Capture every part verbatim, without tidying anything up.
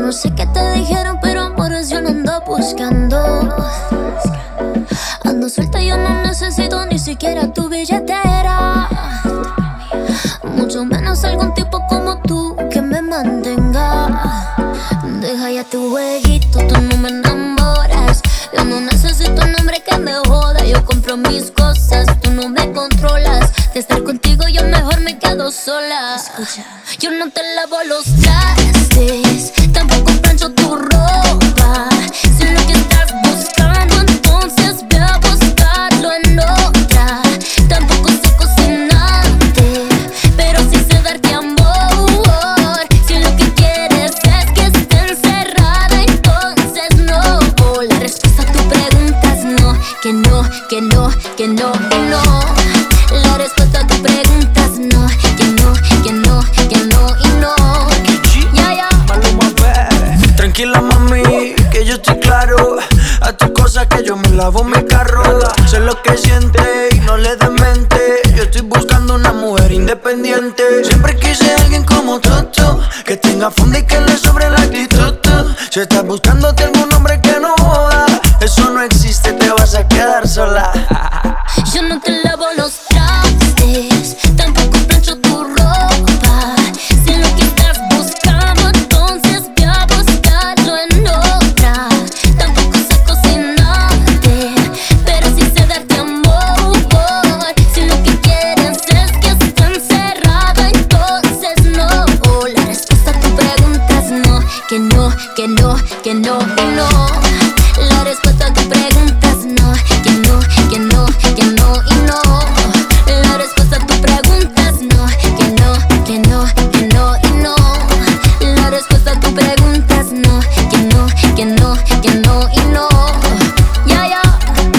no sé qué te dijeron, pero amores yo no ando buscando. Ando suelta, yo no necesito ni siquiera tu billetera, mucho menos algún tipo como tú que me mantenga. Deja ya tu jueguito, tú no me enamoras. Yo no necesito un hombre que me joda. Yo compro mis cosas, tú no me controlas. De estar contigo yo mejor me quedo sola. Escucha, yo no te lavo los trastes, tampoco plancho tu ropa. Sé lo que estás buscando, entonces ve a buscarlo en otra. Tampoco sé cocinarte, pero sí sé darte amor. Si lo que quieres es que esté encerrada, entonces no. La respuesta a tu pregunta es no, que no, que no, que no, que no. La respuesta a tu pregunta es no, que no, que no, que no y no. Ya, ya. Tranquila mami, que yo estoy claro. A tu cosa que yo me lavo mi carro. Sé lo que siente y no le des mente. Yo estoy buscando una mujer independiente. Siempre quise a alguien como tú, tú, que tenga fondo y que le sobre la actitud, tú. Si estás buscándote algún hombre que no joda, eso no existe, te vas a quedar sola. Yo no te lavo los trastes, tampoco plancho tu ropa. Sé lo que estás buscando, entonces ve a buscarlo en otra. Tampoco sé cocinarte, pero sí sé darte amor. Si lo que quieres es que esté encerrada, entonces no. La respuesta a tu pregunta es no, que no, que no, que no, que no. La respuesta a tu pregunta es no, que no, que no, que no y no. La respuesta a tu pregunta es no, que no, que no, que no y no. La respuesta a tu pregunta es no, que no, que no, que no y no. Ya, ya.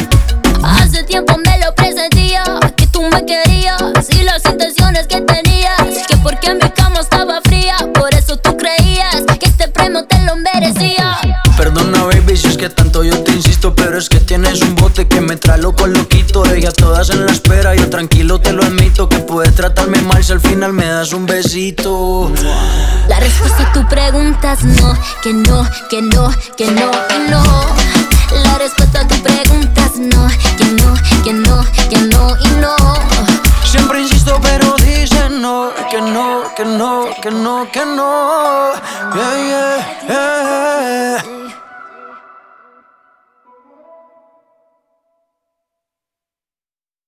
Hace tiempo me lo presentía, que tú me querías y las intenciones que tenías, que porque mi cama estaba fría, por eso tú creías que este premio te lo merecía. Perdona baby si es que tanto yo te insisto, pero es que tienes un bote que me trae loco loquito. Ella todas en la espera, yo tranquilo te lo admito, que puedes tratarme mal si al final me das un besito. La respuesta a tu pregunta es no, que no, que no, que no y no. La respuesta a tu pregunta es no, que no, que no, que no y no. Siempre insisto pero dicen no, que no, que no, que no, que no. Yeah, yeah, yeah.